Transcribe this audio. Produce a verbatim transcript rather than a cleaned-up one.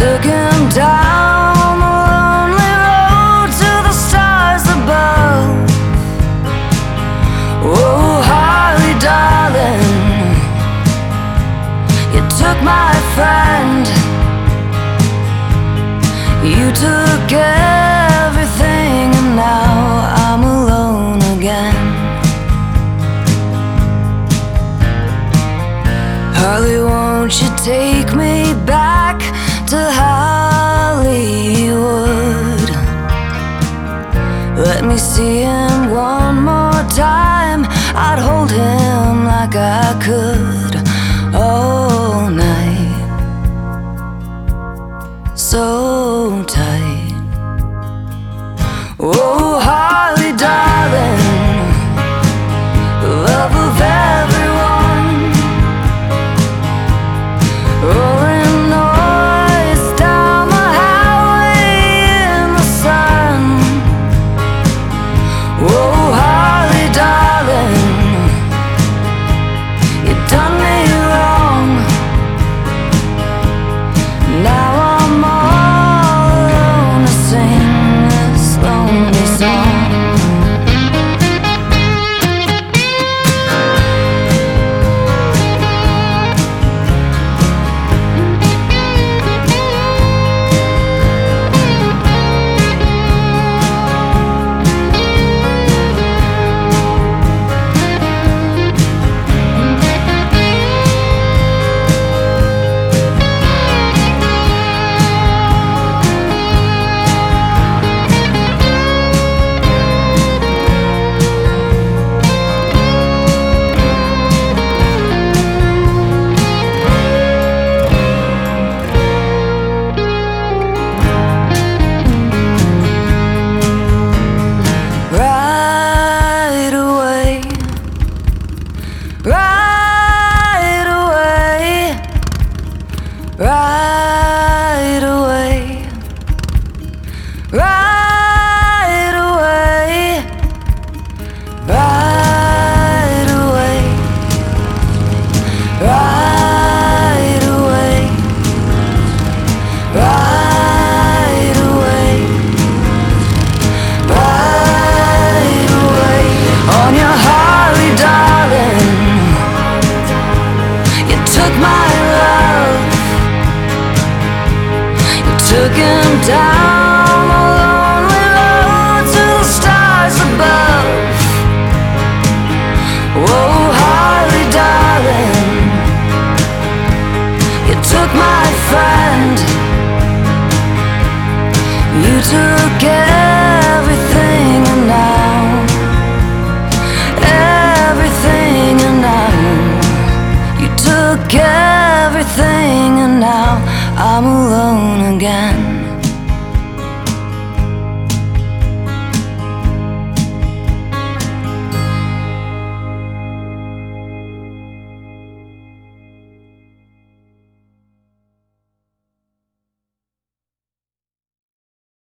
took him down the lonely road to the stars above. Oh, Harley, darling, you took my friend. You took everything, and now I'm alone again. Harley, won't you take me back to Hollywood? Let me see him one more time. I'd hold him like I could all night, so tight. Oh, Harley, darling, love of everyone, rolling noise down the highway in the sun. Oh, Harley, darling, you done me wrong. Now I'm all alone to sing this lonely song. Right away, right away, right away, right away, right away, right away, right away. On your Harley, darling, you took my love. You took him down the lonely road to the stars above. Oh, Harley, darling, you took my friend. You took everything, and now everything, and now you took everything, and now I'm alone again.